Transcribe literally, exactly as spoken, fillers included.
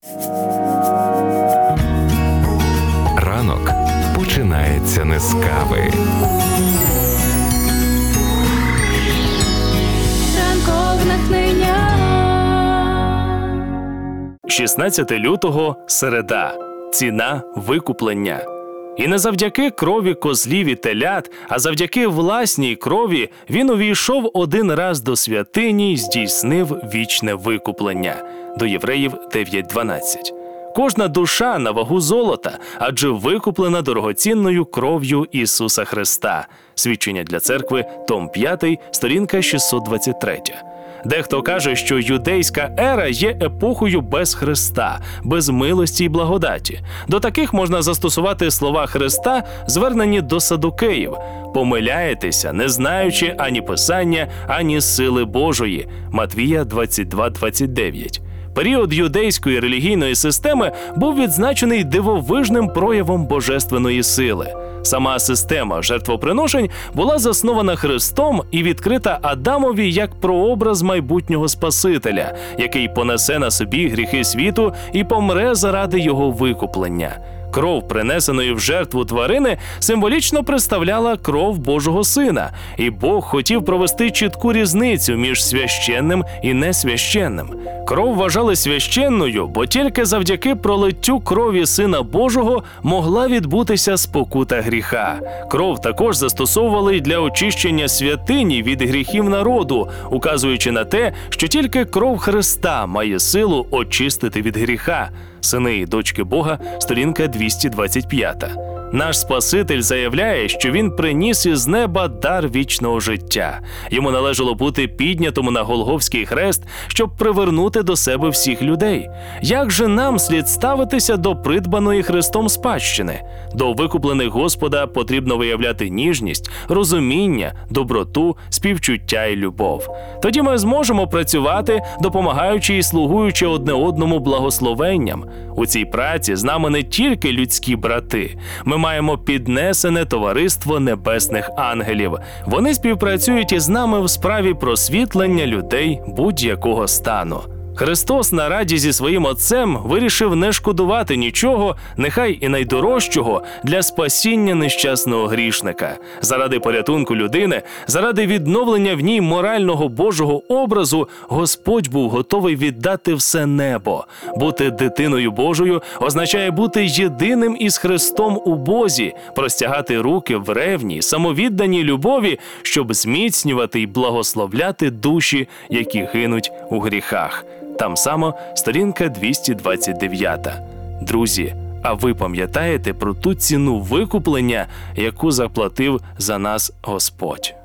Ранок починається не з кави. Ранкове натхнення. шістнадцяте лютого – середа. Ціна викуплення. І не завдяки крові козлів і телят, а завдяки власній крові він увійшов один раз до святині й здійснив вічне викуплення. До Євреїв дев'ять дванадцять. Кожна душа на вагу золота, адже викуплена дорогоцінною кров'ю Ісуса Христа. Свідчення для церкви, том п'ятий, сторінка шістсот двадцять три. Дехто каже, що юдейська ера є епохою без Христа, без милості й благодаті. До таких можна застосувати слова Христа, звернені до садукеїв. «Помиляєтеся, не знаючи ані Писання, ані сили Божої» Матвія двадцять два двадцять дев'ять. Період юдейської релігійної системи був відзначений дивовижним проявом божественної сили. Сама система жертвоприношень була заснована Христом і відкрита Адамові як прообраз майбутнього Спасителя, який понесе на собі гріхи світу і помре заради його викуплення. Кров, принесеної в жертву тварини, символічно представляла кров Божого Сина, і Бог хотів провести чітку різницю між священним і несвященним. Кров вважали священною, бо тільки завдяки пролиттю крові Сина Божого могла відбутися спокута гріха. Кров також застосовували й для очищення святині від гріхів народу, указуючи на те, що тільки кров Христа має силу очистити від гріха. Сини і дочки Бога, сторінка двісті двадцять п'ять. Наш Спаситель заявляє, що Він приніс із неба дар вічного життя. Йому належало бути піднятому на Голгофський хрест, щоб привернути до себе всіх людей. Як же нам слід ставитися до придбаної Христом спадщини? До викуплених Господа потрібно виявляти ніжність, розуміння, доброту, співчуття і любов. Тоді ми зможемо працювати, допомагаючи і слугуючи одне одному благословенням. У цій праці з нами не тільки людські брати. Ми маємо піднесене товариство небесних ангелів. Вони співпрацюють із нами в справі просвітлення людей будь-якого стану. Христос на раді зі своїм Отцем вирішив не шкодувати нічого, нехай і найдорожчого, для спасіння нещасного грішника. Заради порятунку людини, заради відновлення в ній морального Божого образу, Господь був готовий віддати все небо. Бути дитиною Божою означає бути єдиним із Христом у Бозі, простягати руки в ревній, самовідданій любові, щоб зміцнювати й благословляти душі, які гинуть у гріхах. Там само сторінка двісті двадцять дев'ять. Друзі, а ви пам'ятаєте про ту ціну викуплення, яку заплатив за нас Господь?